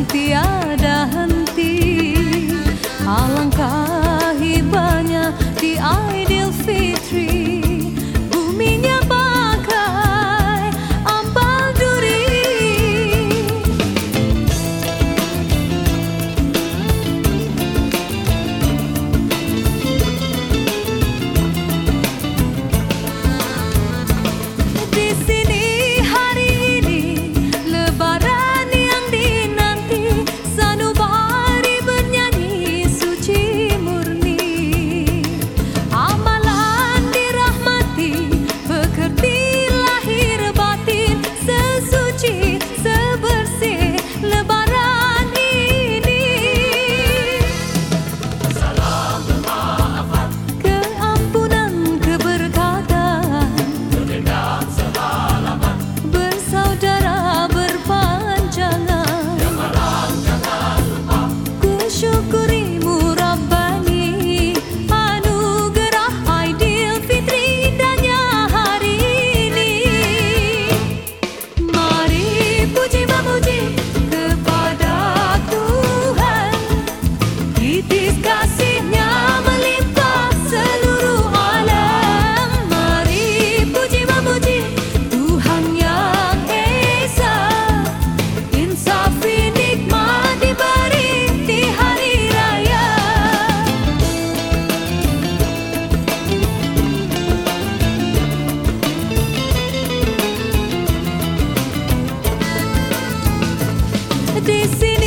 tiada henti. Alangkah hibahnya di Aidilfitri, buminya bagai ambal duri. Di sini hari ini Lebaran yang dinanti, sanubari bernyanyi suci murni. Amalan dirahmati, bekerti lahir batin, sesuci sebersih Lebaran ini. Salam kemaafan, Keampunan, keberkatan, berdendam sehalaman. bersaudara berpanjangan. Yang malam jangan lupa, Ku syukurimu Rabbani, anugerah Aidilfitri indahnya hari ini. Mari puji memuji kepada Tuhan, titis kasih-Nya melimpah seluruh alam. Mari puji memuji Tuhan yang Esa, insafi nikmat diberi di hari raya. Di sini